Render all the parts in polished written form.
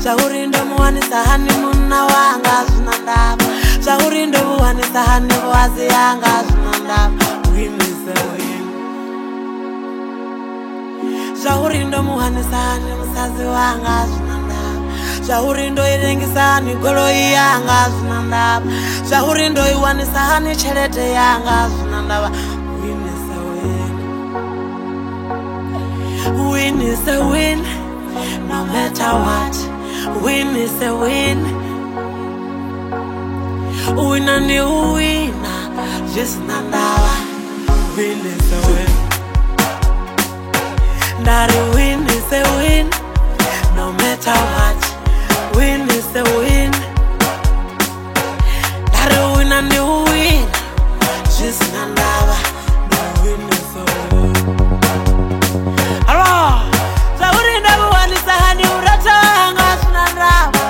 zvauri ndomuwanisa hani munna wanga zvina ndava zvauri ndomuwanisa hani vazi yanga zvina ndava win is a win zvauri ndomuwanisa hani musadzi wanga zvina ndava zvauri ndoirengesa hani goloi yanga zvina ndava zvauri ndoiwanisa hani chelete yanga zvina ndava win is a win win is a win no matter what win is a win wina ni uwina zvisina ndava win is a win ndari win is a win no matter what win is a win ndari wina ni uwina zvisina ndava win is a win hello zvauri ndamuwanisa hani uratanga zvina ndava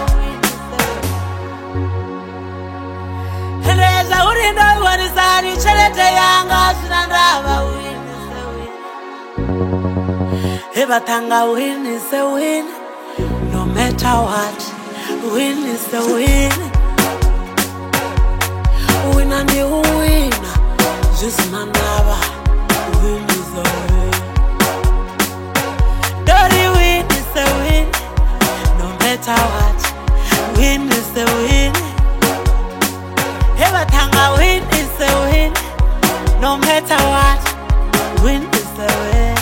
ende zvauri ndamuwanisa hani chelete yanga zvina ndava win is a win evatanga win is a win no matter what win is a win wina ni uwina zvisina ndava win is a win Dori win is a win no matter what win is a win evatanga win is a win no matter what win is a win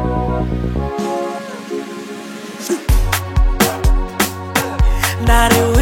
Not